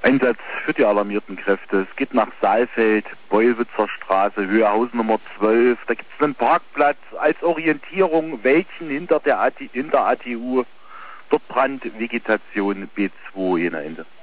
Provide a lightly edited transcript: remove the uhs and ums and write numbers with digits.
Einsatz für die alarmierten Kräfte. Es geht nach Saalfeld, Beulwitzer Straße, Höhe Haus Nummer 12. Da gibt es einen Parkplatz als Orientierung, Wäldchen hinter der ATU. Dort Brandvegetation B2 ohne Ende.